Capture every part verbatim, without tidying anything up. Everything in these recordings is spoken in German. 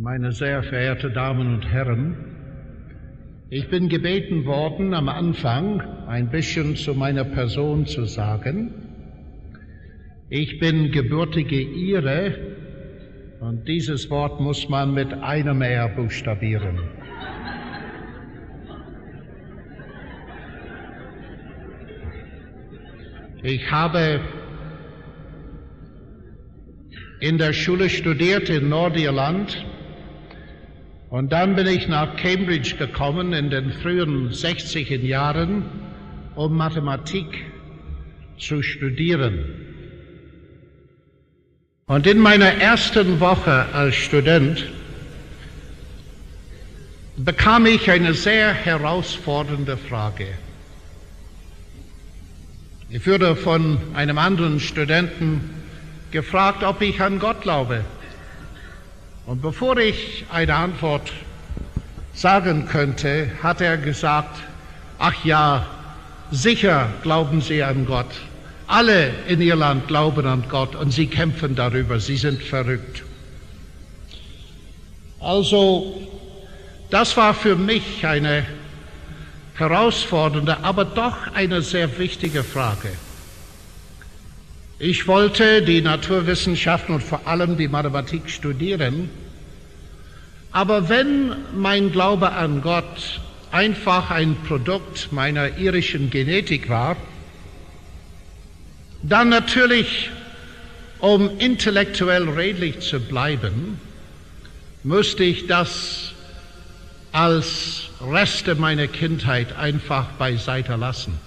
Meine sehr verehrten Damen und Herren, ich bin gebeten worden, am Anfang ein bisschen zu meiner Person zu sagen. Ich bin gebürtige Ire und dieses Wort muss man mit einem R buchstabieren. Ich habe in der Schule studiert in Nordirland und dann bin ich nach Cambridge gekommen in den frühen sechziger Jahren, um Mathematik zu studieren. Und in meiner ersten Woche als Student bekam ich eine sehr herausfordernde Frage. Ich wurde von einem anderen Studenten gefragt, ob ich an Gott glaube. Und bevor ich eine Antwort sagen könnte, hat er gesagt, ach ja, sicher glauben Sie an Gott. Alle in Irland glauben an Gott und sie kämpfen darüber, sie sind verrückt. Also, das war für mich eine herausfordernde, aber doch eine sehr wichtige Frage. Ich wollte die Naturwissenschaften und vor allem die Mathematik studieren, aber wenn mein Glaube an Gott einfach ein Produkt meiner irischen Genetik war, dann natürlich, um intellektuell redlich zu bleiben, musste ich das als Reste meiner Kindheit einfach beiseite lassen.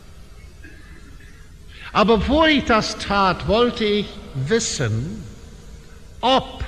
Aber bevor ich das tat, wollte ich wissen, ob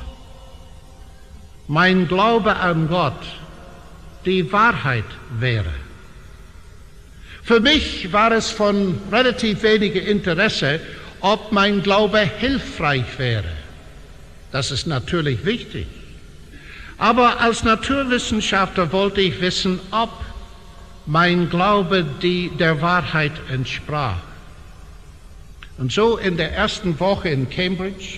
mein Glaube an Gott die Wahrheit wäre. Für mich war es von relativ weniger Interesse, ob mein Glaube hilfreich wäre. Das ist natürlich wichtig. Aber als Naturwissenschaftler wollte ich wissen, ob mein Glaube die, der Wahrheit entsprach. Und so in der ersten Woche in Cambridge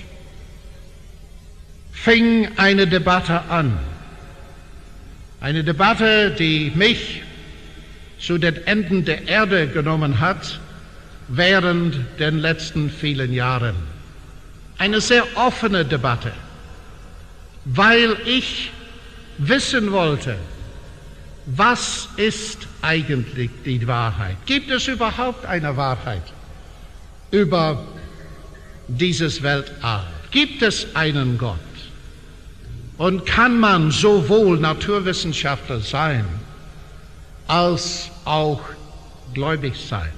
fing eine Debatte an. Eine Debatte, die mich zu den Enden der Erde genommen hat während den letzten vielen Jahren. Eine sehr offene Debatte, weil ich wissen wollte, was ist eigentlich die Wahrheit? Gibt es überhaupt eine Wahrheit über dieses Weltall? Gibt es einen Gott? Und kann man sowohl Naturwissenschaftler sein, als auch gläubig sein?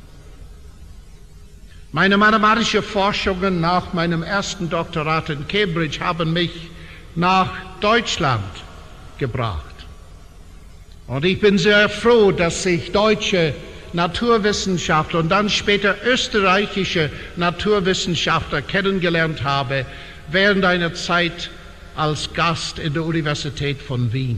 Meine mathematische Forschungen nach meinem ersten Doktorat in Cambridge haben mich nach Deutschland gebracht. Und ich bin sehr froh, dass ich deutsche Naturwissenschaftler und dann später österreichische Naturwissenschaftler kennengelernt habe während einer Zeit als Gast in der Universität von Wien.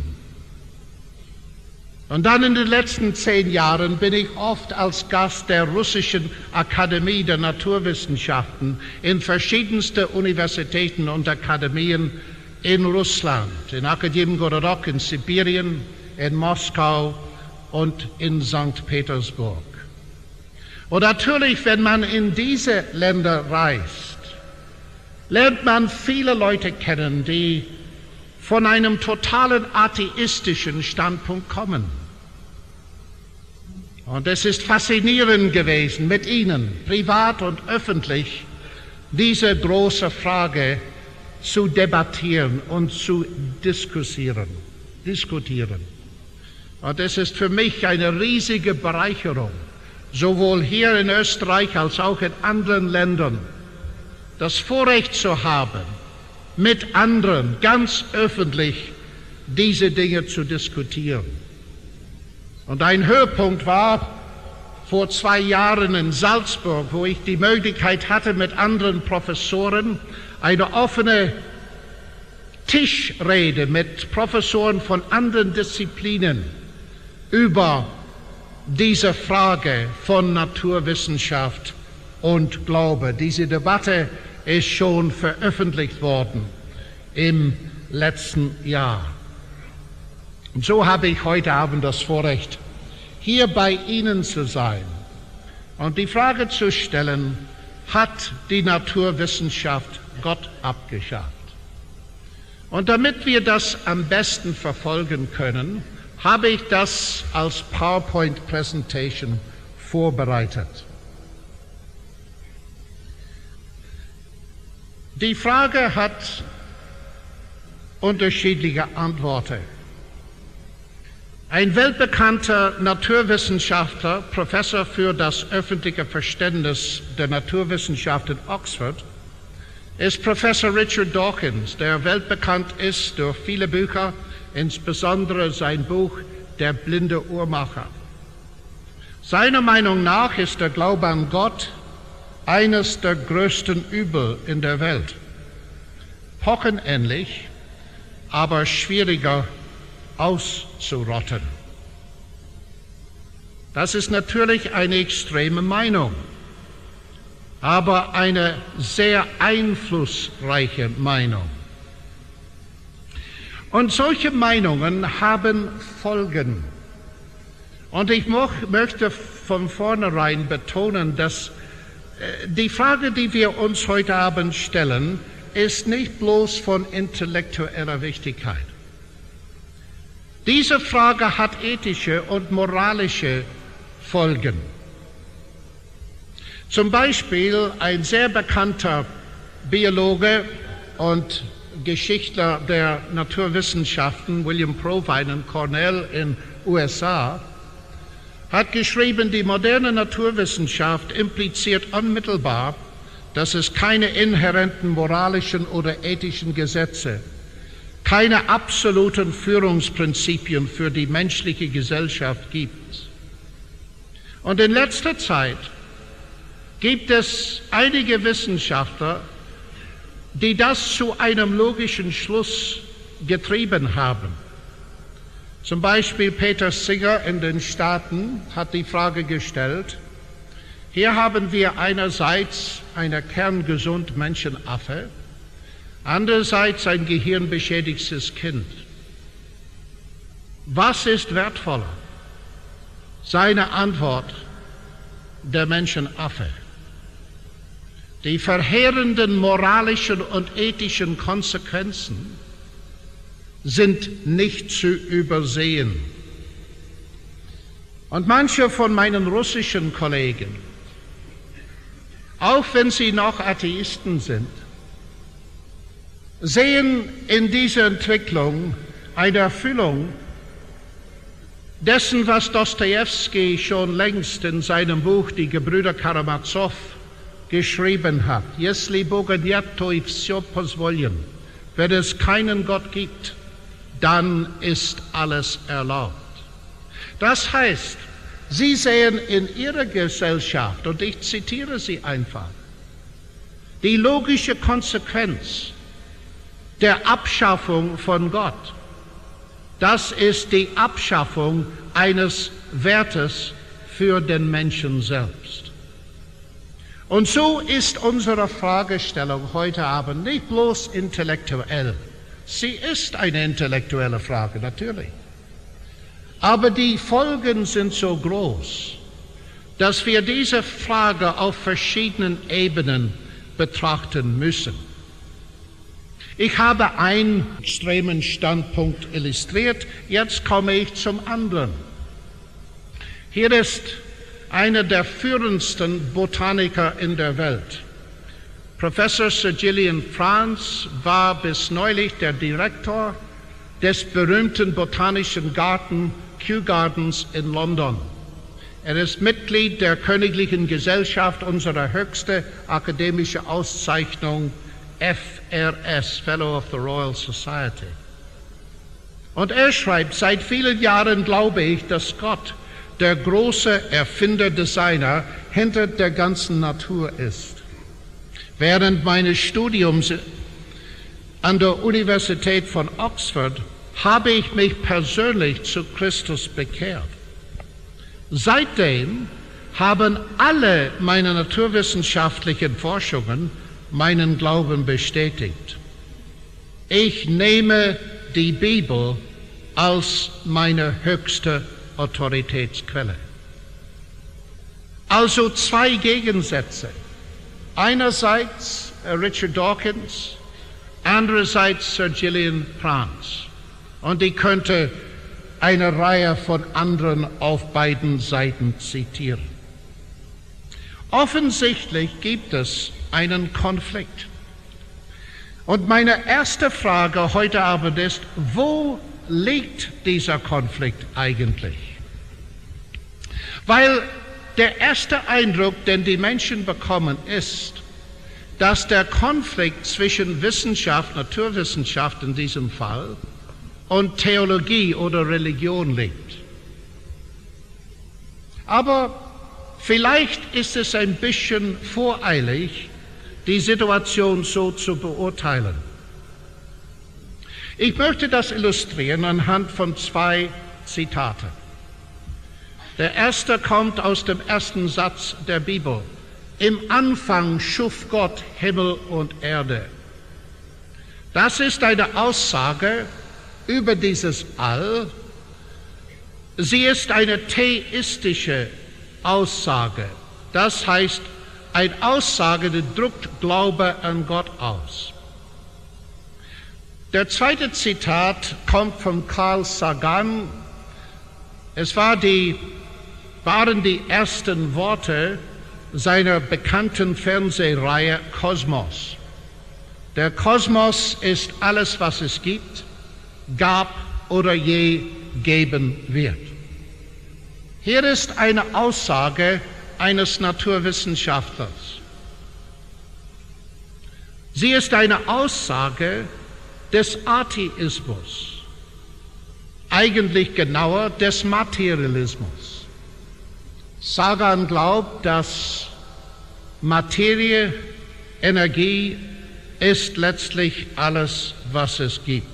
Und dann in den letzten zehn Jahren bin ich oft als Gast der Russischen Akademie der Naturwissenschaften in verschiedensten Universitäten und Akademien in Russland, in Akademgorod in Sibirien, in Moskau und in Sankt Petersburg. Und natürlich, wenn man in diese Länder reist, lernt man viele Leute kennen, die von einem totalen atheistischen Standpunkt kommen. Und es ist faszinierend gewesen, mit ihnen, privat und öffentlich, diese große Frage zu debattieren und zu diskutieren. diskutieren. Und es ist für mich eine riesige Bereicherung, sowohl hier in Österreich als auch in anderen Ländern, das Vorrecht zu haben, mit anderen ganz öffentlich diese Dinge zu diskutieren. Und ein Höhepunkt war vor zwei Jahren in Salzburg, wo ich die Möglichkeit hatte, mit anderen Professoren eine offene Tischrede mit Professoren von anderen Disziplinen über diese Frage von Naturwissenschaft und Glaube. Diese Debatte ist schon veröffentlicht worden im letzten Jahr. Und so habe ich heute Abend das Vorrecht, hier bei Ihnen zu sein und die Frage zu stellen, hat die Naturwissenschaft Gott abgeschafft? Und damit wir das am besten verfolgen können, habe ich das als PowerPoint-Präsentation vorbereitet. Die Frage hat unterschiedliche Antworten. Ein weltbekannter Naturwissenschaftler, Professor für das öffentliche Verständnis der Naturwissenschaft in Oxford, ist Professor Richard Dawkins, der weltbekannt ist durch viele Bücher, insbesondere sein Buch Der blinde Uhrmacher. Seiner Meinung nach ist der Glaube an Gott eines der größten Übel in der Welt. Pochenähnlich, aber schwieriger auszurotten. Das ist natürlich eine extreme Meinung, aber eine sehr einflussreiche Meinung. Und solche Meinungen haben Folgen. Und ich möchte von vornherein betonen, dass die Frage, die wir uns heute Abend stellen, ist nicht bloß von intellektueller Wichtigkeit. Diese Frage hat ethische und moralische Folgen. Zum Beispiel ein sehr bekannter Biologe und Geschichtler der Naturwissenschaften, William Provine in Cornell in U S A, hat geschrieben, die moderne Naturwissenschaft impliziert unmittelbar, dass es keine inhärenten moralischen oder ethischen Gesetze, keine absoluten Führungsprinzipien für die menschliche Gesellschaft gibt. Und in letzter Zeit gibt es einige Wissenschaftler, die das zu einem logischen Schluss getrieben haben. Zum Beispiel Peter Singer in den Staaten hat die Frage gestellt, hier haben wir einerseits einen kerngesund Menschenaffe, andererseits ein gehirnbeschädigtes Kind. Was ist wertvoller? Seine Antwort, der Menschenaffe. Die verheerenden moralischen und ethischen Konsequenzen sind nicht zu übersehen. Und manche von meinen russischen Kollegen, auch wenn sie noch Atheisten sind, sehen in dieser Entwicklung eine Erfüllung dessen, was Dostojewski schon längst in seinem Buch Die Gebrüder Karamazow geschrieben hat. Если Бога нет, то и всё позволено. Wenn es keinen Gott gibt, dann ist alles erlaubt. Das heißt, sie sehen in ihrer Gesellschaft, und ich zitiere sie einfach, die logische Konsequenz der Abschaffung von Gott. Das ist die Abschaffung eines Wertes für den Menschen selbst. Und so ist unsere Fragestellung heute Abend nicht bloß intellektuell. Sie ist eine intellektuelle Frage, natürlich. Aber die Folgen sind so groß, dass wir diese Frage auf verschiedenen Ebenen betrachten müssen. Ich habe einen extremen Standpunkt illustriert, jetzt komme ich zum anderen. Hier ist einer der führendsten Botaniker in der Welt. Professor Sir Gillian France war bis neulich der Direktor des berühmten botanischen Garten Kew Gardens in London. Er ist Mitglied der Königlichen Gesellschaft, unserer höchste akademische Auszeichnung F R S, Fellow of the Royal Society. Und er schreibt, seit vielen Jahren glaube ich, dass Gott der große Erfinder, Designer hinter der ganzen Natur ist. Während meines Studiums an der Universität von Oxford habe ich mich persönlich zu Christus bekehrt. Seitdem haben alle meine naturwissenschaftlichen Forschungen meinen Glauben bestätigt. Ich nehme die Bibel als meine höchste Autoritätsquelle. Also zwei Gegensätze. Einerseits Richard Dawkins, andererseits Sir Gillian Prance. Und ich könnte eine Reihe von anderen auf beiden Seiten zitieren. Offensichtlich gibt es einen Konflikt. Und meine erste Frage heute Abend ist, wo liegt dieser Konflikt eigentlich? Weil der erste Eindruck, den die Menschen bekommen, ist, dass der Konflikt zwischen Wissenschaft, Naturwissenschaft in diesem Fall, und Theologie oder Religion liegt. Aber vielleicht ist es ein bisschen voreilig, die Situation so zu beurteilen. Ich möchte das illustrieren anhand von zwei Zitaten. Der erste kommt aus dem ersten Satz der Bibel. Im Anfang schuf Gott Himmel und Erde. Das ist eine Aussage über dieses All. Sie ist eine theistische Aussage. Das heißt, eine Aussage, die drückt Glaube an Gott aus. Der zweite Zitat kommt von Carl Sagan. Es war die, waren die ersten Worte seiner bekannten Fernsehreihe Kosmos. Der Kosmos ist alles, was es gibt, gab oder je geben wird. Hier ist eine Aussage eines Naturwissenschaftlers. Sie ist eine Aussage des Atheismus, eigentlich genauer des Materialismus. Sagan glaubt, dass Materie, Energie ist letztlich alles, was es gibt.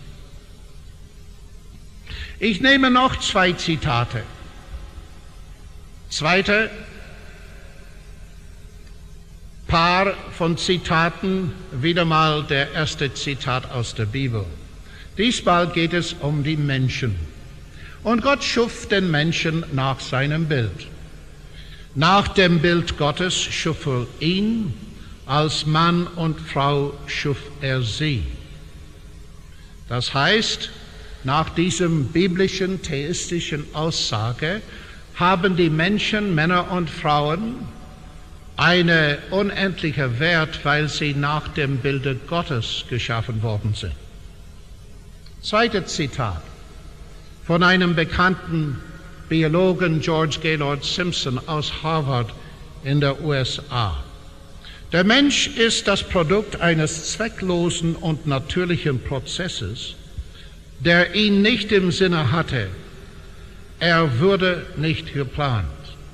Ich nehme noch zwei Zitate. Zweite Paar von Zitaten, wieder mal der erste Zitat aus der Bibel. Diesmal geht es um die Menschen. Und Gott schuf den Menschen nach seinem Bild. Nach dem Bild Gottes schuf er ihn, als Mann und Frau schuf er sie. Das heißt, nach diesem biblischen, theistischen Aussage haben die Menschen, Männer und Frauen, einen unendlichen Wert, weil sie nach dem Bilde Gottes geschaffen worden sind. Zweites Zitat von einem bekannten Biologen, George Gaylord Simpson aus Harvard in der U S A. Der Mensch ist das Produkt eines zwecklosen und natürlichen Prozesses, der ihn nicht im Sinne hatte. Er wurde nicht geplant.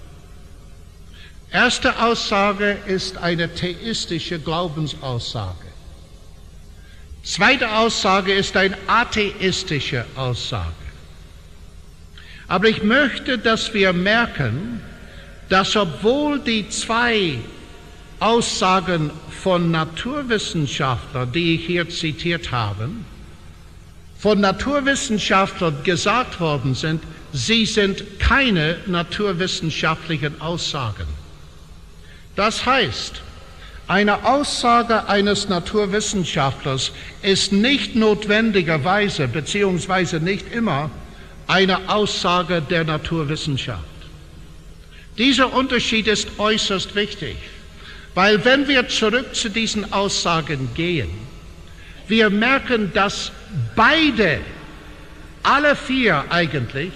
Erste Aussage ist eine theistische Glaubensaussage. Zweite Aussage ist eine atheistische Aussage. Aber ich möchte, dass wir merken, dass obwohl die zwei Aussagen von Naturwissenschaftlern, die ich hier zitiert habe, von Naturwissenschaftlern gesagt worden sind, sie sind keine naturwissenschaftlichen Aussagen. Das heißt, eine Aussage eines Naturwissenschaftlers ist nicht notwendigerweise, beziehungsweise nicht immer, eine Aussage der Naturwissenschaft. Dieser Unterschied ist äußerst wichtig, weil wenn wir zurück zu diesen Aussagen gehen, wir merken, dass beide, alle vier eigentlich,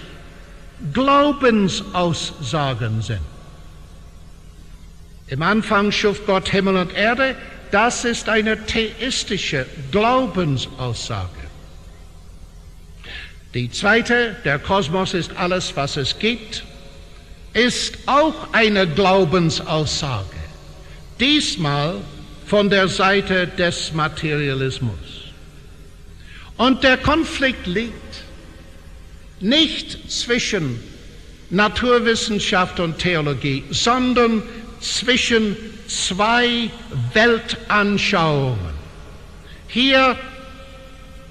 Glaubensaussagen sind. Im Anfang schuf Gott Himmel und Erde, das ist eine theistische Glaubensaussage. Die zweite, der Kosmos ist alles, was es gibt, ist auch eine Glaubensaussage. Diesmal von der Seite des Materialismus. Und der Konflikt liegt nicht zwischen Naturwissenschaft und Theologie, sondern zwischen zwei Weltanschauungen. Hier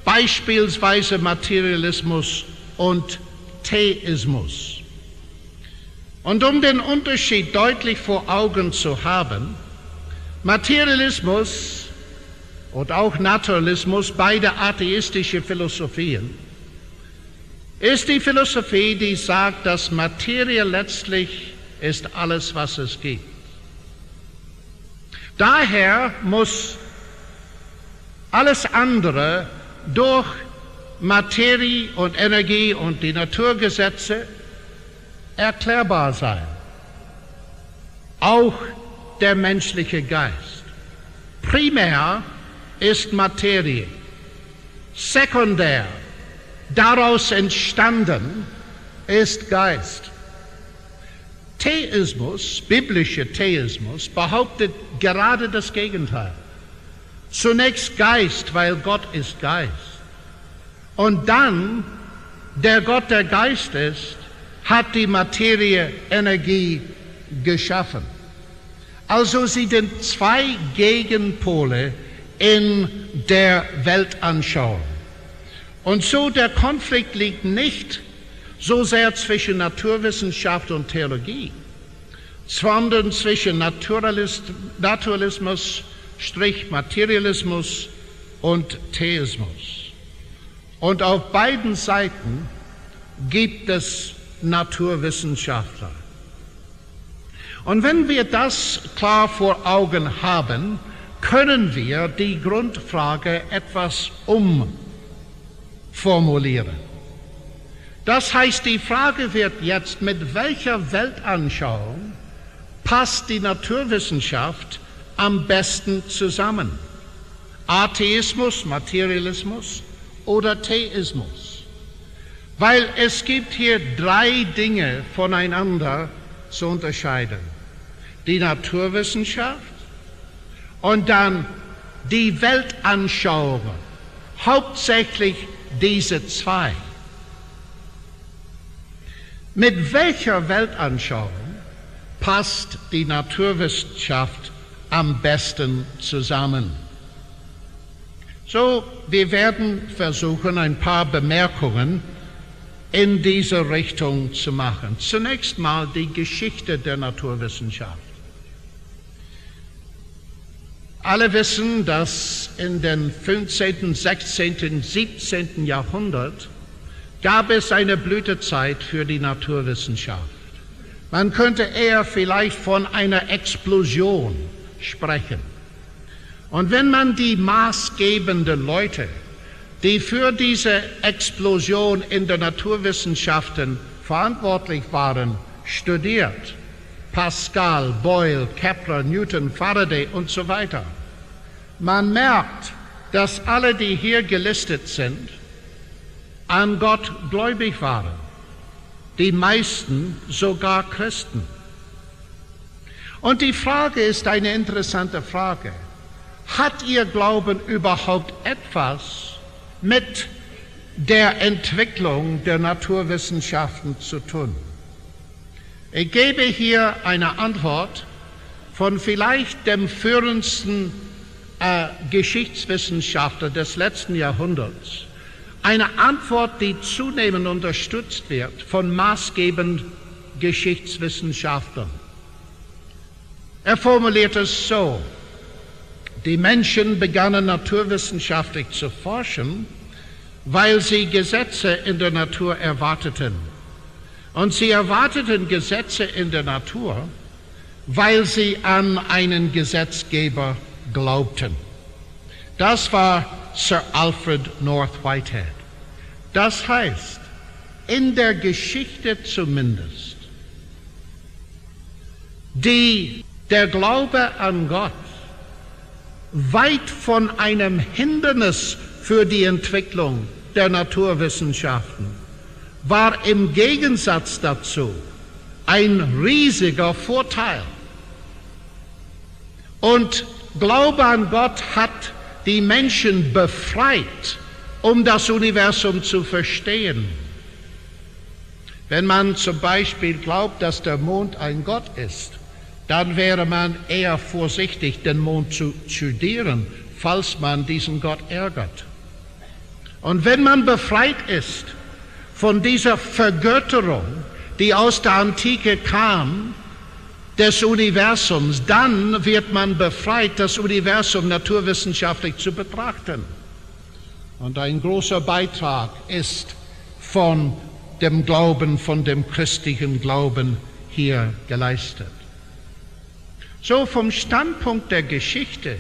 beispielsweise Materialismus und Theismus. Und um den Unterschied deutlich vor Augen zu haben, Materialismus und auch Naturalismus, beide atheistische Philosophien, ist die Philosophie, die sagt, dass Materie letztlich ist alles, was es gibt. Daher muss alles andere durch Materie und Energie und die Naturgesetze erklärbar sein. Auch der menschliche Geist. Primär ist Materie. Sekundär, daraus entstanden, ist Geist. Theismus, biblischer Theismus, behauptet gerade das Gegenteil. Zunächst Geist, weil Gott ist Geist. Und dann, der Gott, der Geist ist, hat die Materie Energie geschaffen. Also sie sind zwei Gegenpole in der Weltanschauung. Und so der Konflikt liegt nicht so sehr zwischen Naturwissenschaft und Theologie, sondern zwischen Naturalist, Naturalismus, Strich Materialismus und Theismus. Und auf beiden Seiten gibt es Naturwissenschaftler. Und wenn wir das klar vor Augen haben, können wir die Grundfrage etwas umformulieren. Das heißt, die Frage wird jetzt, mit welcher Weltanschauung passt die Naturwissenschaft am besten zusammen? Atheismus, Materialismus oder Theismus? Weil es gibt hier drei Dinge voneinander zu unterscheiden. Die Naturwissenschaft und dann die Weltanschauung, hauptsächlich diese zwei. Mit welcher Weltanschauung passt die Naturwissenschaft am besten zusammen? So, wir werden versuchen, ein paar Bemerkungen in diese Richtung zu machen. Zunächst mal die Geschichte der Naturwissenschaft. Alle wissen, dass in den fünfzehnten, sechzehnten, siebzehnten Jahrhundert gab es eine Blütezeit für die Naturwissenschaft. Man könnte eher vielleicht von einer Explosion sprechen. Und wenn man die maßgebenden Leute, die für diese Explosion in den Naturwissenschaften verantwortlich waren, studiert, Pascal, Boyle, Kepler, Newton, Faraday und so weiter, man merkt, dass alle, die hier gelistet sind, an Gott gläubig waren. Die meisten sogar Christen. Und die Frage ist eine interessante Frage. Hat Ihr Glauben überhaupt etwas mit der Entwicklung der Naturwissenschaften zu tun? Ich gebe hier eine Antwort von vielleicht dem führendsten äh, Geschichtswissenschaftler des letzten Jahrhunderts. Eine Antwort, die zunehmend unterstützt wird von maßgebenden Geschichtswissenschaftlern. Er formuliert es so: Die Menschen begannen naturwissenschaftlich zu forschen, weil sie Gesetze in der Natur erwarteten. Und sie erwarteten Gesetze in der Natur, weil sie an einen Gesetzgeber glaubten. Das war Sir Alfred North Whitehead. Das heißt, in der Geschichte zumindest, die der Glaube an Gott weit von einem Hindernis für die Entwicklung der Naturwissenschaften war im Gegensatz dazu ein riesiger Vorteil. Und Glaube an Gott hat die Menschen befreit, um das Universum zu verstehen. Wenn man zum Beispiel glaubt, dass der Mond ein Gott ist, dann wäre man eher vorsichtig, den Mond zu studieren, falls man diesen Gott ärgert. Und wenn man befreit ist von dieser Vergötterung, die aus der Antike kam, des Universums, dann wird man befreit, das Universum naturwissenschaftlich zu betrachten. Und ein großer Beitrag ist von dem Glauben, von dem christlichen Glauben hier geleistet. So vom Standpunkt der Geschichte,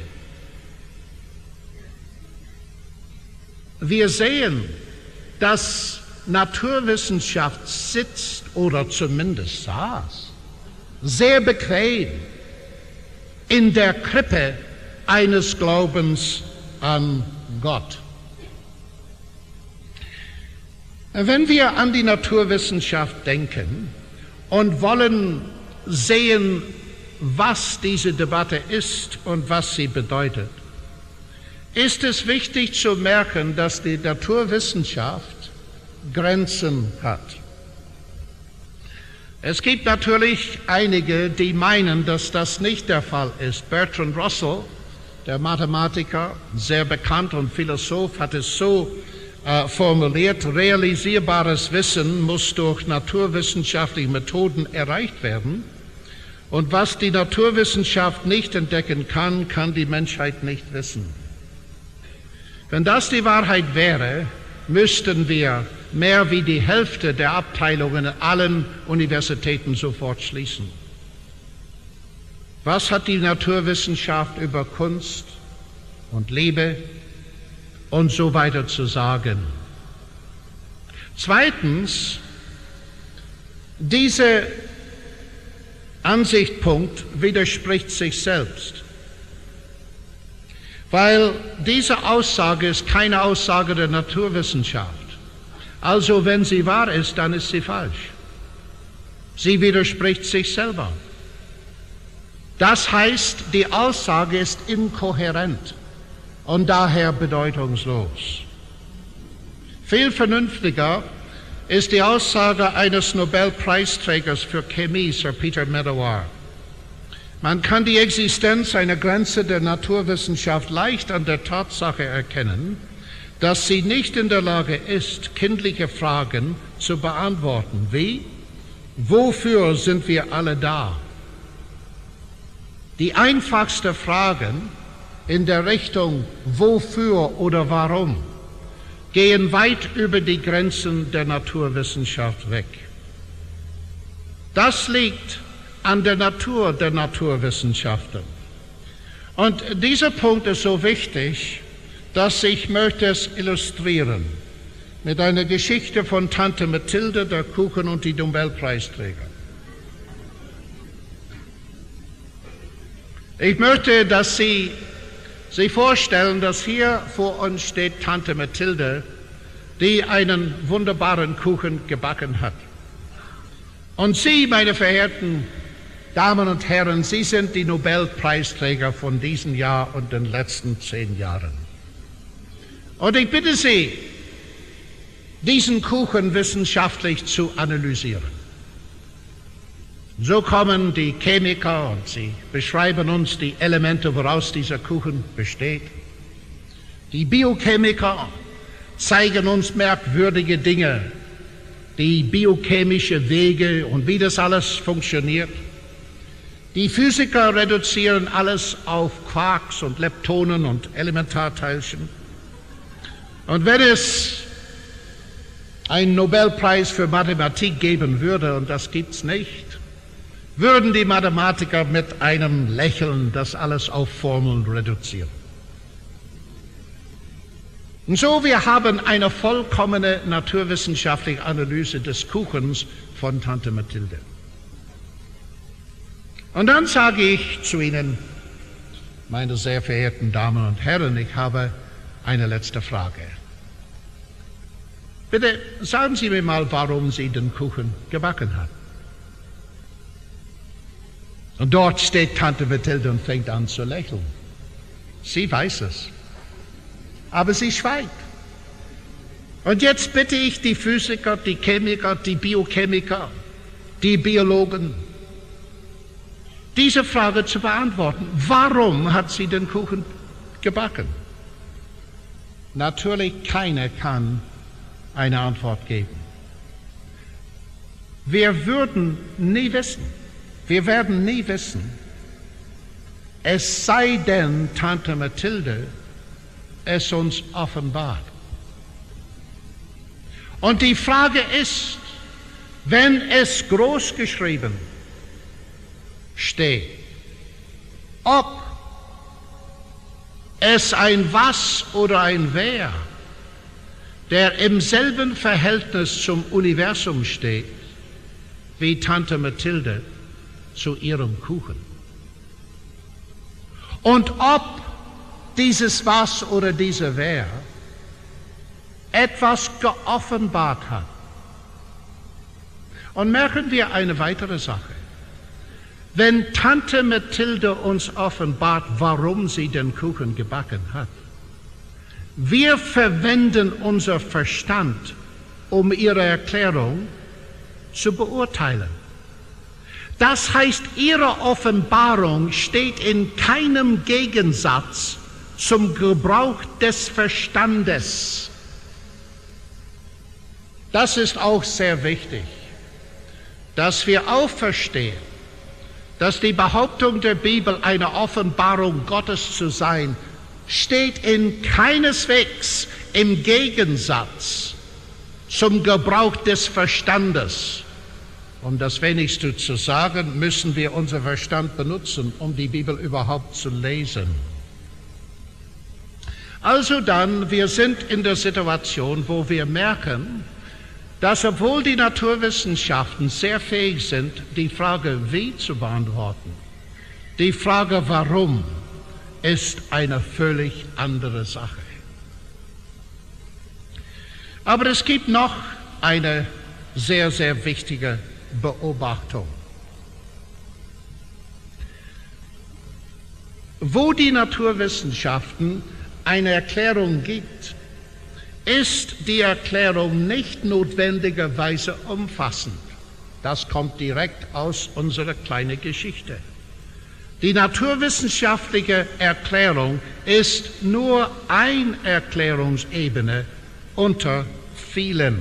wir sehen, dass Naturwissenschaft sitzt oder zumindest saß, sehr bequem in der Krippe eines Glaubens an Gott. Wenn wir an die Naturwissenschaft denken und wollen sehen, was diese Debatte ist und was sie bedeutet, ist es wichtig zu merken, dass die Naturwissenschaft Grenzen hat. Es gibt natürlich einige, die meinen, dass das nicht der Fall ist. Bertrand Russell, der Mathematiker, sehr bekannt und Philosoph, hat es so äh, formuliert: Realisierbares Wissen muss durch naturwissenschaftliche Methoden erreicht werden. Und was die Naturwissenschaft nicht entdecken kann, kann die Menschheit nicht wissen. Wenn das die Wahrheit wäre, müssten wir mehr wie die Hälfte der Abteilungen in allen Universitäten sofort schließen. Was hat die Naturwissenschaft über Kunst und Liebe und so weiter zu sagen? Zweitens, dieser Ansichtspunkt widerspricht sich selbst, weil diese Aussage ist keine Aussage der Naturwissenschaft. Also wenn sie wahr ist, dann ist sie falsch. Sie widerspricht sich selber. Das heißt, die Aussage ist inkohärent und daher bedeutungslos. Viel vernünftiger ist die Aussage eines Nobelpreisträgers für Chemie, Sir Peter Medawar. Man kann die Existenz einer Grenze der Naturwissenschaft leicht an der Tatsache erkennen, dass sie nicht in der Lage ist, kindliche Fragen zu beantworten. Wie? Wofür sind wir alle da? Die einfachste Fragen in der Richtung wofür oder warum gehen weit über die Grenzen der Naturwissenschaft weg. Das liegt an der Natur der Naturwissenschaften. Und dieser Punkt ist so wichtig, dass ich möchte es illustrieren mit einer Geschichte von Tante Mathilde, der Kuchen und die Nobelpreisträger. Ich möchte, dass Sie sich vorstellen, dass hier vor uns steht Tante Mathilde, die einen wunderbaren Kuchen gebacken hat. Und Sie, meine verehrten Damen und Herren, Sie sind die Nobelpreisträger von diesem Jahr und den letzten zehn Jahren. Und ich bitte Sie, diesen Kuchen wissenschaftlich zu analysieren. So kommen die Chemiker und sie beschreiben uns die Elemente, woraus dieser Kuchen besteht. Die Biochemiker zeigen uns merkwürdige Dinge, die biochemische Wege und wie das alles funktioniert. Die Physiker reduzieren alles auf Quarks und Leptonen und Elementarteilchen. Und wenn es einen Nobelpreis für Mathematik geben würde, und das gibt's nicht, würden die Mathematiker mit einem Lächeln das alles auf Formeln reduzieren. Und so, wir haben eine vollkommene naturwissenschaftliche Analyse des Kuchens von Tante Mathilde. Und dann sage ich zu Ihnen, meine sehr verehrten Damen und Herren, ich habe eine letzte Frage. Bitte sagen Sie mir mal, warum sie den Kuchen gebacken hat. Und dort steht Tante Mathilde und fängt an zu lächeln. Sie weiß es. Aber sie schweigt. Und jetzt bitte ich die Physiker, die Chemiker, die Biochemiker, die Biologen, diese Frage zu beantworten. Warum hat sie den Kuchen gebacken? Natürlich, keiner kann eine Antwort geben. Wir würden nie wissen, wir werden nie wissen, es sei denn, Tante Mathilde es uns offenbart. Und die Frage ist, wenn es groß geschrieben steht, ob es ein Was oder ein Wer, der im selben Verhältnis zum Universum steht, wie Tante Mathilde zu ihrem Kuchen. Und ob dieses Was oder dieser Wer etwas geoffenbart hat. Und merken wir eine weitere Sache. Wenn Tante Mathilde uns offenbart, warum sie den Kuchen gebacken hat, wir verwenden unser Verstand, um ihre Erklärung zu beurteilen. Das heißt, ihre Offenbarung steht in keinem Gegensatz zum Gebrauch des Verstandes. Das ist auch sehr wichtig, dass wir auch verstehen, dass die Behauptung der Bibel, eine Offenbarung Gottes zu sein, steht in keineswegs im Gegensatz zum Gebrauch des Verstandes. Um das wenigste zu sagen, müssen wir unseren Verstand benutzen, um die Bibel überhaupt zu lesen. Also dann, wir sind in der Situation, wo wir merken, dass obwohl die Naturwissenschaften sehr fähig sind, die Frage wie zu beantworten, die Frage warum ist eine völlig andere Sache. Aber es gibt noch eine sehr, sehr wichtige Beobachtung. Wo die Naturwissenschaften eine Erklärung gibt, ist die Erklärung nicht notwendigerweise umfassend. Das kommt direkt aus unserer kleinen Geschichte. Die naturwissenschaftliche Erklärung ist nur eine Erklärungsebene unter vielen.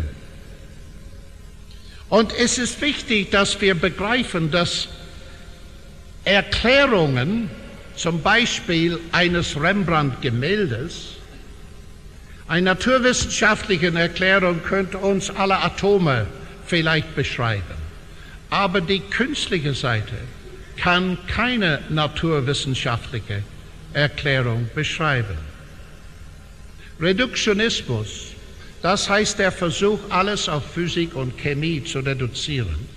Und es ist wichtig, dass wir begreifen, dass Erklärungen, zum Beispiel eines Rembrandt-Gemäldes, eine naturwissenschaftliche Erklärung könnte uns alle Atome vielleicht beschreiben, aber die künstliche Seite kann keine naturwissenschaftliche Erklärung beschreiben. Reduktionismus, das heißt der Versuch, alles auf Physik und Chemie zu reduzieren,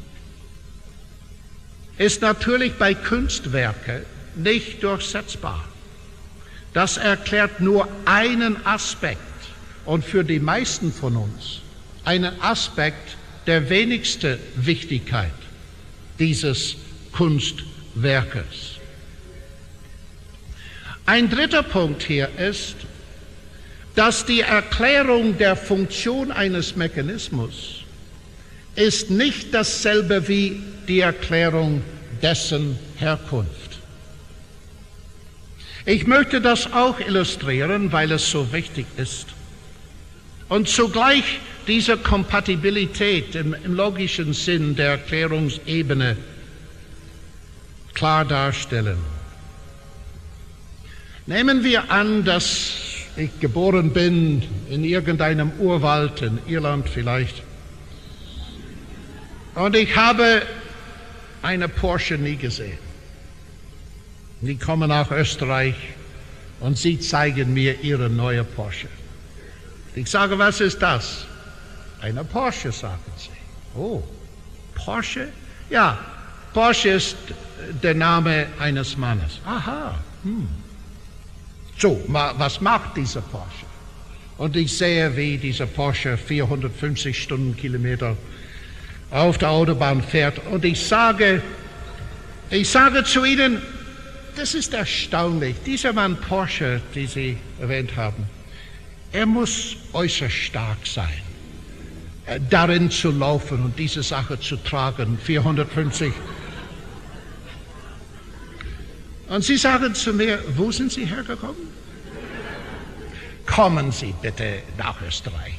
ist natürlich bei Kunstwerken nicht durchsetzbar. Das erklärt nur einen Aspekt und für die meisten von uns einen Aspekt der wenigsten Wichtigkeit dieses Kunstwerkes. Ein dritter Punkt hier ist, dass die Erklärung der Funktion eines Mechanismus ist nicht dasselbe wie die Erklärung dessen Herkunft. Ich möchte das auch illustrieren, weil es so wichtig ist. Und zugleich diese Kompatibilität im, im logischen Sinn der Erklärungsebene klar darstellen. Nehmen wir an, dass ich geboren bin in irgendeinem Urwald in Irland vielleicht und ich habe eine Porsche nie gesehen. Die kommen nach Österreich und sie zeigen mir ihre neue Porsche. Ich sage, was ist das? Eine Porsche, sagen sie. Oh, Porsche? Ja, Porsche ist der Name eines Mannes. Aha, hm. So, was macht dieser Porsche? Und ich sehe, wie dieser Porsche vierhundertfünfzig Stundenkilometer auf der Autobahn fährt. Und ich sage, ich sage zu ihnen, das ist erstaunlich. Dieser Mann Porsche, den Sie erwähnt haben, er muss äußerst stark sein, darin zu laufen und diese Sache zu tragen, vierhundertfünfzig. Und Sie sagen zu mir, wo sind Sie hergekommen? kommen Sie bitte nach Österreich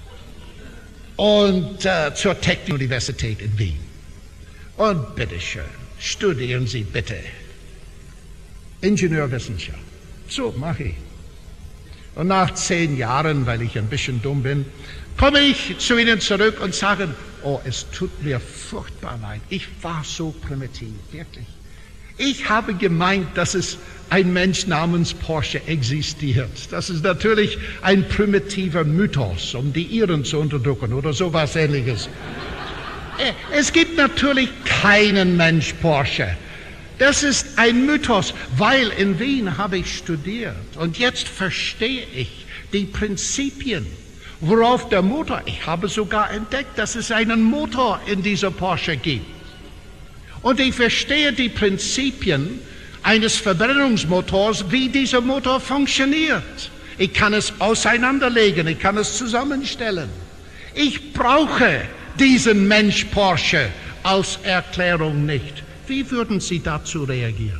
und äh, zur Technischen Universität in Wien. Und bitteschön, studieren Sie bitte Ingenieurwissenschaft. So mache ich. Und nach zehn Jahren, weil ich ein bisschen dumm bin, komme ich zu Ihnen zurück und sage, oh, es tut mir furchtbar leid. Ich war so primitiv, wirklich. Ich habe gemeint, dass es ein Mensch namens Porsche existiert. Das ist natürlich ein primitiver Mythos, um die Iren zu unterdrücken oder sowas Ähnliches. Es gibt natürlich keinen Mensch Porsche. Das ist ein Mythos, weil in Wien habe ich studiert und jetzt verstehe ich die Prinzipien, worauf der Motor, ich habe sogar entdeckt, dass es einen Motor in dieser Porsche gibt. Und ich verstehe die Prinzipien eines Verbrennungsmotors, wie dieser Motor funktioniert. Ich kann es auseinanderlegen, ich kann es zusammenstellen. Ich brauche diesen Mensch Porsche als Erklärung nicht. Wie würden Sie dazu reagieren?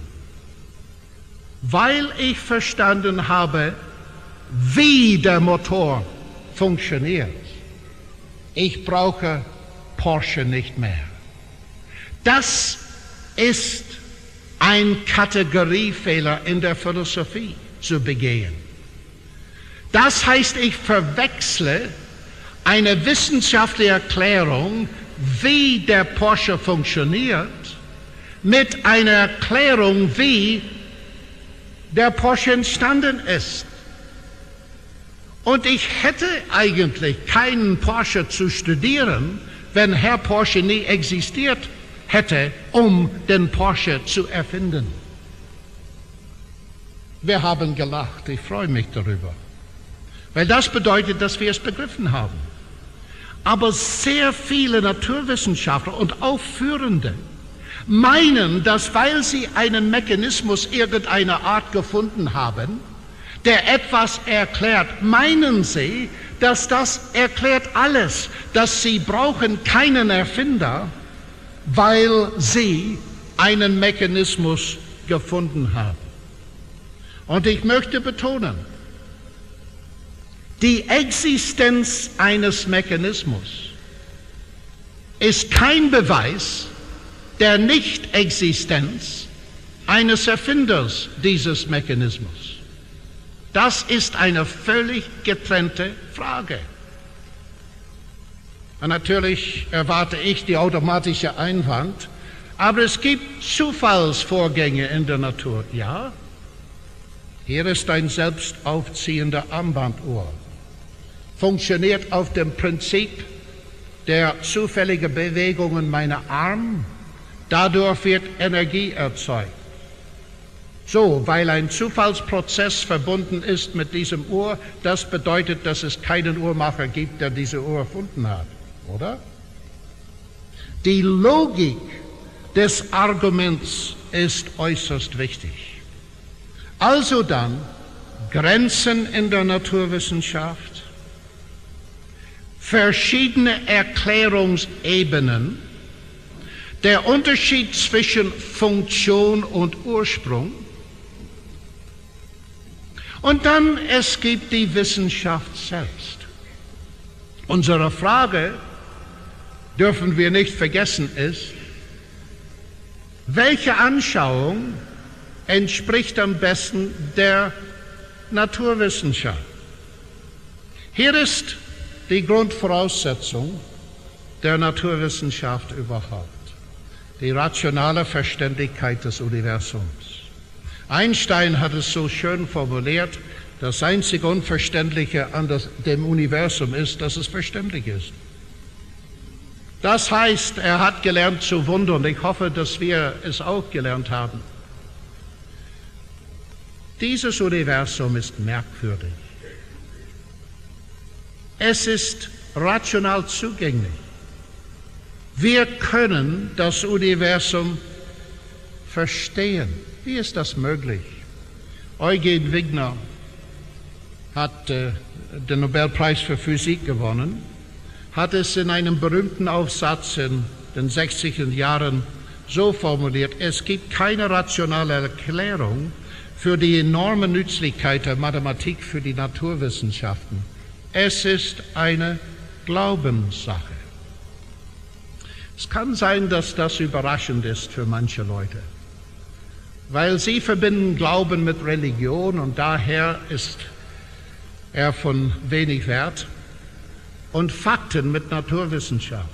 Weil ich verstanden habe, wie der Motor funktioniert. Ich brauche Porsche nicht mehr. Das ist ein Kategoriefehler in der Philosophie zu begehen. Das heißt, ich verwechsle eine wissenschaftliche Erklärung, wie der Porsche funktioniert, mit einer Erklärung, wie der Porsche entstanden ist. Und ich hätte eigentlich keinen Porsche zu studieren, wenn Herr Porsche nie existiert hätte, um den Porsche zu erfinden. Wir haben gelacht, ich freue mich darüber, weil das bedeutet, dass wir es begriffen haben. Aber sehr viele Naturwissenschaftler und auch Führende meinen, dass weil sie einen Mechanismus irgendeiner Art gefunden haben, der etwas erklärt, meinen sie, dass das erklärt alles, dass sie brauchen keinen Erfinder, weil sie einen Mechanismus gefunden haben. Und ich möchte betonen, die Existenz eines Mechanismus ist kein Beweis der Nicht-Existenz eines Erfinders dieses Mechanismus. Das ist eine völlig getrennte Frage. Und natürlich erwarte ich die automatische Einwand, aber es gibt Zufallsvorgänge in der Natur. Ja, hier ist ein selbst aufziehender Armbanduhr. Funktioniert auf dem Prinzip der zufälligen Bewegungen meiner Arme. Dadurch wird Energie erzeugt. So, weil ein Zufallsprozess verbunden ist mit diesem Uhr, das bedeutet, dass es keinen Uhrmacher gibt, der diese Uhr erfunden hat, oder? Die Logik des Arguments ist äußerst wichtig. Also dann Grenzen in der Naturwissenschaft, verschiedene Erklärungsebenen, der Unterschied zwischen Funktion und Ursprung, und dann es gibt die Wissenschaft selbst. Unsere Frage, dürfen wir nicht vergessen, ist, welche Anschauung entspricht am besten der Naturwissenschaft? Hier ist die Grundvoraussetzung der Naturwissenschaft überhaupt, die rationale Verständlichkeit des Universums. Einstein hat es so schön formuliert, das einzige Unverständliche an das, dem Universum ist, dass es verständlich ist. Das heißt, er hat gelernt zu wundern. Ich hoffe, dass wir es auch gelernt haben. Dieses Universum ist merkwürdig. Es ist rational zugänglich. Wir können das Universum verstehen. Wie ist das möglich? Eugen Wigner hat äh, den Nobelpreis für Physik gewonnen, hat es in einem berühmten Aufsatz in den sechziger Jahren so formuliert: Es gibt keine rationale Erklärung für die enorme Nützlichkeit der Mathematik für die Naturwissenschaften. Es ist eine Glaubenssache. Es kann sein, dass das überraschend ist für manche Leute, weil sie verbinden Glauben mit Religion und daher ist er von wenig Wert und Fakten mit Naturwissenschaft.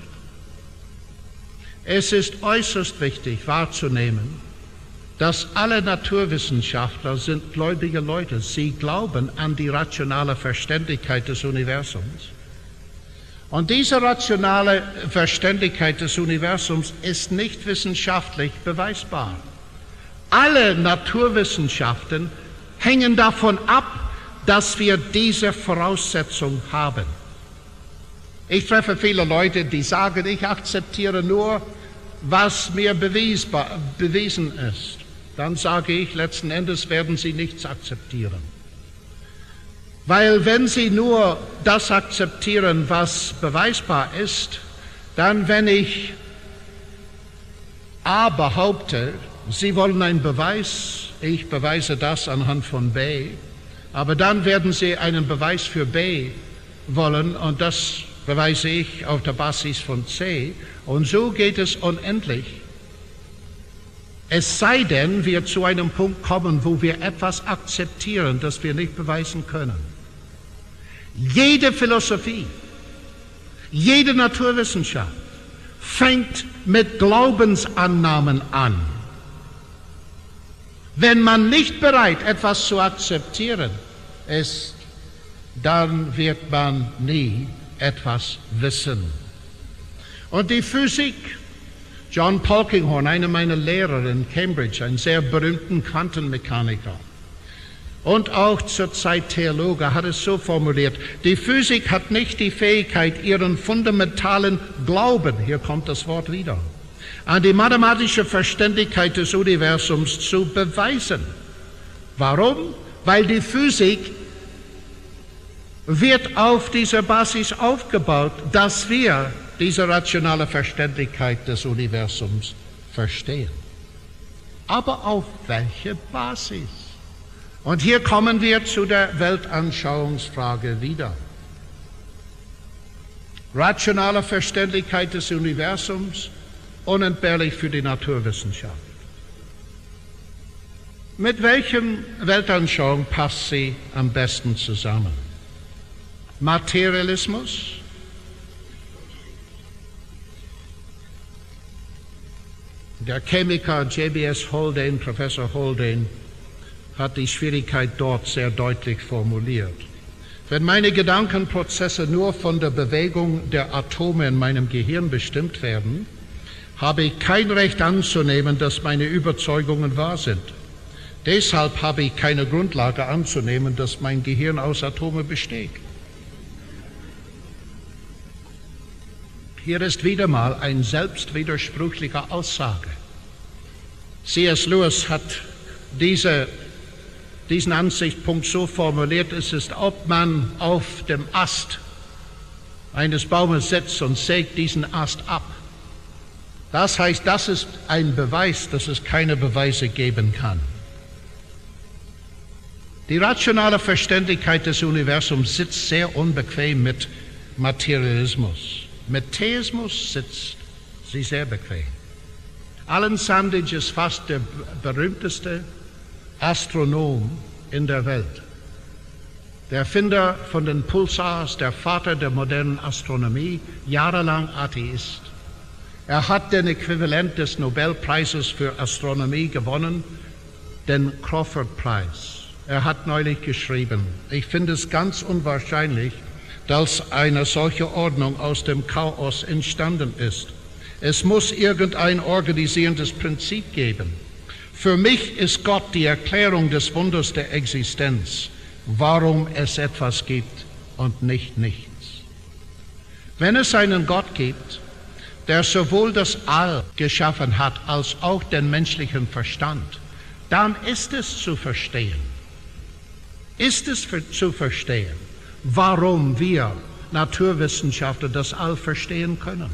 Es ist äußerst wichtig wahrzunehmen, dass alle Naturwissenschaftler sind gläubige Leute. Sie glauben an die rationale Verständigkeit des Universums. Und diese rationale Verständigkeit des Universums ist nicht wissenschaftlich beweisbar. Alle Naturwissenschaften hängen davon ab, dass wir diese Voraussetzung haben. Ich treffe viele Leute, die sagen, ich akzeptiere nur, was mir bewiesbar, bewiesen ist. Dann sage ich, letzten Endes werden sie nichts akzeptieren. Weil wenn sie nur das akzeptieren, was beweisbar ist, dann wenn ich A behaupte, sie wollen einen Beweis, ich beweise das anhand von B, aber dann werden sie einen Beweis für B wollen und das beweise ich auf der Basis von C und so geht es unendlich. Es sei denn, wir zu einem Punkt kommen, wo wir etwas akzeptieren, das wir nicht beweisen können. Jede Philosophie, jede Naturwissenschaft fängt mit Glaubensannahmen an. Wenn man nicht bereit, etwas zu akzeptieren ist, dann wird man nie etwas wissen. Und die Physik, John Polkinghorne, einer meiner Lehrer in Cambridge, ein sehr berühmter Quantenmechaniker und auch zurzeit Theologe, hat es so formuliert: Die Physik hat nicht die Fähigkeit, ihren fundamentalen Glauben, hier kommt das Wort wieder, an die mathematische Verständigkeit des Universums zu beweisen. Warum? Weil die Physik wird auf dieser Basis aufgebaut, dass wir diese rationale Verständigkeit des Universums verstehen. Aber auf welche Basis? Und hier kommen wir zu der Weltanschauungsfrage wieder. Rationale Verständigkeit des Universums, unentbehrlich für die Naturwissenschaft. Mit welchem Weltanschauung passt sie am besten zusammen? Materialismus? Der Chemiker J B S Haldane, Professor Haldane, hat die Schwierigkeit dort sehr deutlich formuliert. Wenn meine Gedankenprozesse nur von der Bewegung der Atome in meinem Gehirn bestimmt werden, habe ich kein Recht anzunehmen, dass meine Überzeugungen wahr sind. Deshalb habe ich keine Grundlage anzunehmen, dass mein Gehirn aus Atomen besteht. Hier ist wieder mal eine selbstwidersprüchliche Aussage. C S Lewis hat diese, diesen Ansichtspunkt so formuliert: Es ist, ob man auf dem Ast eines Baumes sitzt und sägt diesen Ast ab. Das heißt, das ist ein Beweis, dass es keine Beweise geben kann. Die rationale Verständigkeit des Universums sitzt sehr unbequem mit Materialismus. Mit Theismus sitzt sie sehr bequem. Alan Sandage ist fast der berühmteste Astronom in der Welt. Der Erfinder von den Pulsars, der Vater der modernen Astronomie, jahrelang Atheist. Er hat den Äquivalent des Nobelpreises für Astronomie gewonnen, den Crawford-Preis. Er hat neulich geschrieben: Ich finde es ganz unwahrscheinlich, dass eine solche Ordnung aus dem Chaos entstanden ist. Es muss irgendein organisierendes Prinzip geben. Für mich ist Gott die Erklärung des Wunders der Existenz, warum es etwas gibt und nicht nichts. Wenn es einen Gott gibt, der sowohl das All geschaffen hat als auch den menschlichen Verstand, dann ist es zu verstehen. Ist es für, zu verstehen, warum wir Naturwissenschaftler das All verstehen können.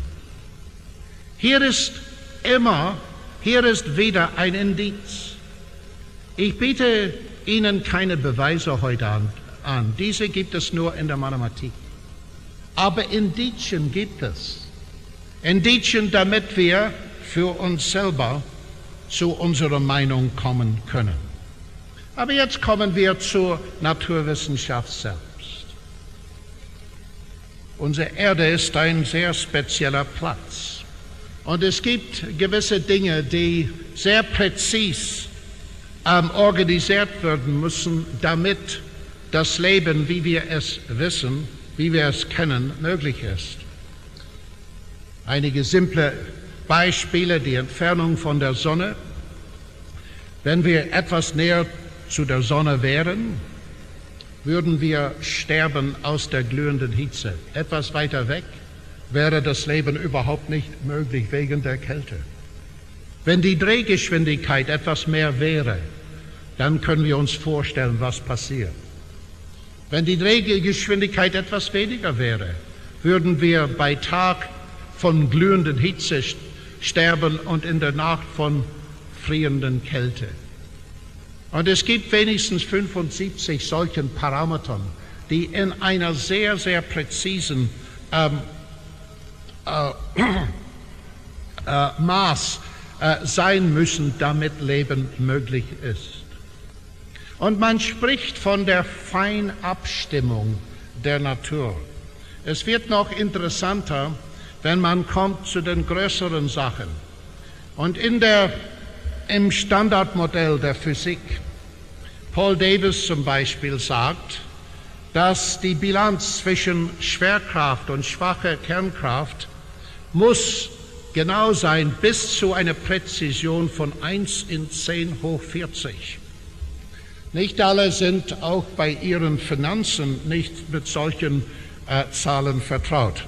Hier ist immer, hier ist wieder ein Indiz. Ich biete Ihnen keine Beweise heute an, an. Diese gibt es nur in der Mathematik. Aber Indizien gibt es. Indizien, damit wir für uns selber zu unserer Meinung kommen können. Aber jetzt kommen wir zur Naturwissenschaft selbst. Unsere Erde ist ein sehr spezieller Platz. Und es gibt gewisse Dinge, die sehr präzis ähm, organisiert werden müssen, damit das Leben, wie wir es wissen, wie wir es kennen, möglich ist. Einige simple Beispiele, die Entfernung von der Sonne. Wenn wir etwas näher zu der Sonne wären, würden wir sterben aus der glühenden Hitze. Etwas weiter weg wäre das Leben überhaupt nicht möglich wegen der Kälte. Wenn die Drehgeschwindigkeit etwas mehr wäre, dann können wir uns vorstellen, was passiert. Wenn die Drehgeschwindigkeit etwas weniger wäre, würden wir bei Tag von glühenden Hitze sterben und in der Nacht von frierenden Kälte. Und es gibt wenigstens fünfundsiebzig solchen Parametern, die in einer sehr, sehr präzisen ähm, äh, äh, Maß äh, sein müssen, damit Leben möglich ist. Und man spricht von der Feinabstimmung der Natur. Es wird noch interessanter, wenn man kommt zu den größeren Sachen. Und in der Im Standardmodell der Physik, Paul Davies zum Beispiel sagt, dass die Bilanz zwischen Schwerkraft und schwacher Kernkraft muss genau sein bis zu einer Präzision von eins in zehn hoch vierzig. Nicht alle sind auch bei ihren Finanzen nicht mit solchen äh, Zahlen vertraut.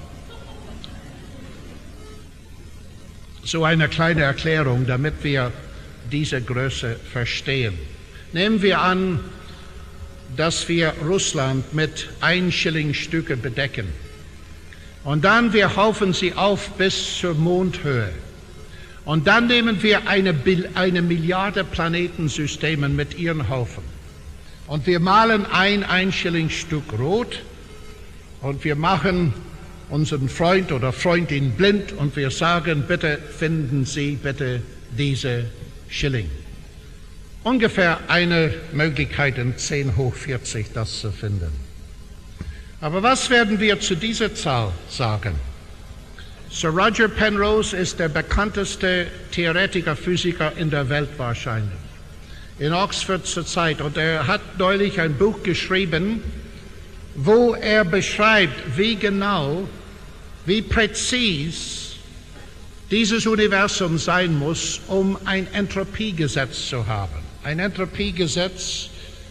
So eine kleine Erklärung, damit wir diese Größe verstehen. Nehmen wir an, dass wir Russland mit Ein-Schilling-Stücke bedecken. Und dann wir haufen sie auf bis zur Mondhöhe. Und dann nehmen wir eine, eine Milliarde Planetensysteme mit ihren Haufen. Und wir malen ein Ein-Schilling-Stück rot und wir machen unseren Freund oder Freundin blind und wir sagen, bitte finden Sie bitte diese Schilling. Ungefähr eine Möglichkeit in zehn hoch vierzig, das zu finden. Aber was werden wir zu dieser Zahl sagen? Sir Roger Penrose ist der bekannteste Theoretiker, Physiker in der Welt wahrscheinlich, in Oxford zur Zeit. Und er hat neulich ein Buch geschrieben, wo er beschreibt, wie genau, wie präzis dieses Universum sein muss, um ein Entropiegesetz zu haben. Ein Entropiegesetz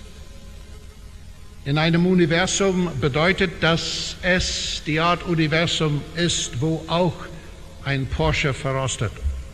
in einem Universum bedeutet, dass es die Art Universum ist, wo auch ein Porsche verrostet.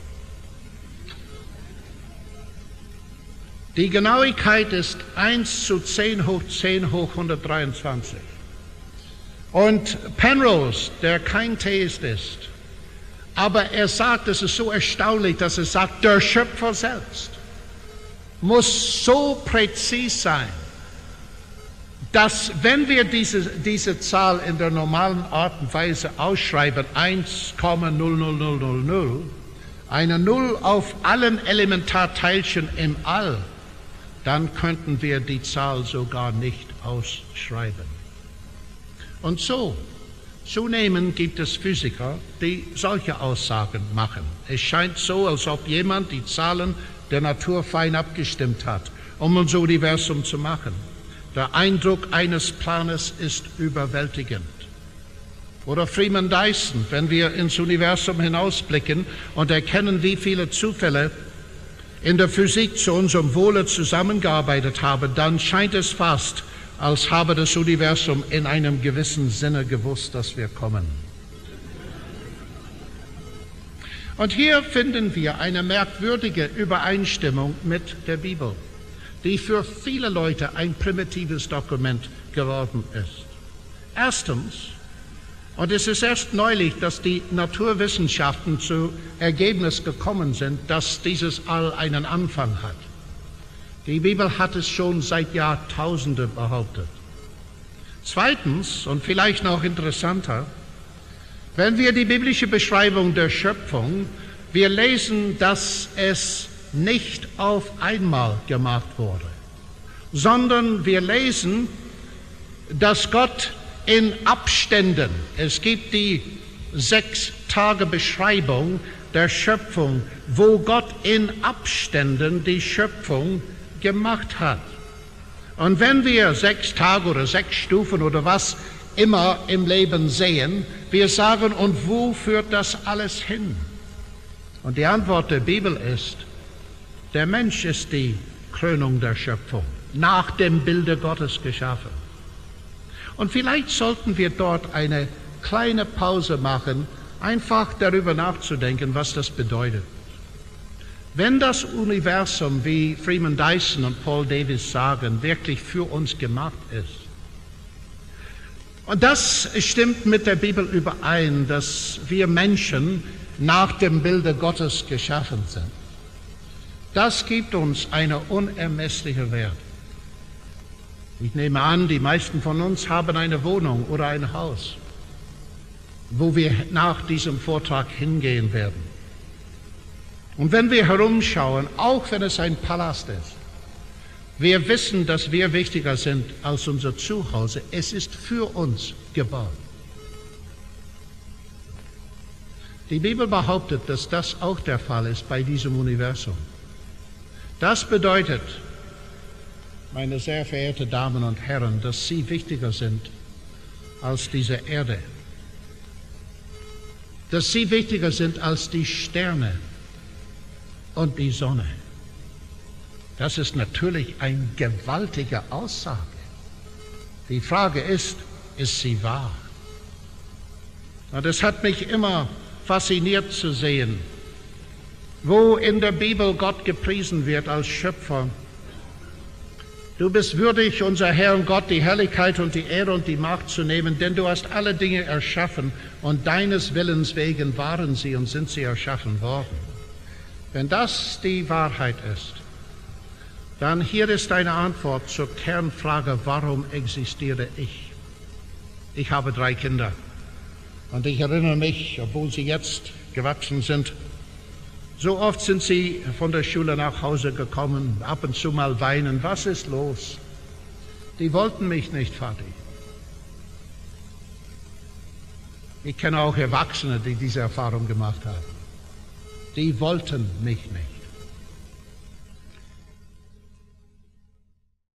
Die Genauigkeit ist eins zu zehn hoch zehn hoch hundertdreiundzwanzig. Und Penrose, der kein Theist ist, aber er sagt, es ist so erstaunlich, dass er sagt, der Schöpfer selbst muss so präzis sein, dass wenn wir diese, diese Zahl in der normalen Art und Weise ausschreiben, eins Komma null null null null null, eine Null auf allen Elementarteilchen im All, dann könnten wir die Zahl sogar nicht ausschreiben. Und so, zunehmend gibt es Physiker, die solche Aussagen machen. Es scheint so, als ob jemand die Zahlen der Natur fein abgestimmt hat, um unser Universum zu machen. Der Eindruck eines Planes ist überwältigend. Oder Freeman Dyson, wenn wir ins Universum hinausblicken und erkennen, wie viele Zufälle in der Physik zu unserem Wohle zusammengearbeitet haben, dann scheint es fast, als habe das Universum in einem gewissen Sinne gewusst, dass wir kommen. Und hier finden wir eine merkwürdige Übereinstimmung mit der Bibel, die für viele Leute ein primitives Dokument geworden ist. Erstens, und es ist erst neulich, dass die Naturwissenschaften zu Ergebnis gekommen sind, dass dieses All einen Anfang hat. Die Bibel hat es schon seit Jahrtausenden behauptet. Zweitens, und vielleicht noch interessanter, wenn wir die biblische Beschreibung der Schöpfung, wir lesen, dass es nicht auf einmal gemacht wurde, sondern wir lesen, dass Gott in Abständen, es gibt die sechs Tage Beschreibung der Schöpfung, wo Gott in Abständen die Schöpfung gemacht hat. Und wenn wir sechs Tage oder sechs Stufen oder was immer im Leben sehen, wir sagen, und wo führt das alles hin? Und die Antwort der Bibel ist, der Mensch ist die Krönung der Schöpfung, nach dem Bilde Gottes geschaffen. Und vielleicht sollten wir dort eine kleine Pause machen, einfach darüber nachzudenken, was das bedeutet. Wenn das Universum, wie Freeman Dyson und Paul Davies sagen, wirklich für uns gemacht ist, und das stimmt mit der Bibel überein, dass wir Menschen nach dem Bilde Gottes geschaffen sind, das gibt uns eine unermessliche Wert. Ich nehme an, die meisten von uns haben eine Wohnung oder ein Haus, wo wir nach diesem Vortrag hingehen werden. Und wenn wir herumschauen, auch wenn es ein Palast ist, wir wissen, dass wir wichtiger sind als unser Zuhause. Es ist für uns gebaut. Die Bibel behauptet, dass das auch der Fall ist bei diesem Universum. Das bedeutet, meine sehr verehrten Damen und Herren, dass Sie wichtiger sind als diese Erde, dass Sie wichtiger sind als die Sterne und die Sonne. Das ist natürlich eine gewaltige Aussage. Die Frage ist, ist sie wahr? Und es hat mich immer fasziniert zu sehen, wo in der Bibel Gott gepriesen wird als Schöpfer. Du bist würdig, unser Herr und Gott, die Herrlichkeit und die Ehre und die Macht zu nehmen, denn du hast alle Dinge erschaffen und deines Willens wegen waren sie und sind sie erschaffen worden. Wenn das die Wahrheit ist, dann hier ist eine Antwort zur Kernfrage, warum existiere ich? Ich habe drei Kinder und ich erinnere mich, obwohl sie jetzt gewachsen sind, so oft sind sie von der Schule nach Hause gekommen, ab und zu mal weinen. Was ist los? Die wollten mich nicht, Vati. Ich kenne auch Erwachsene, die diese Erfahrung gemacht haben. Die wollten mich nicht.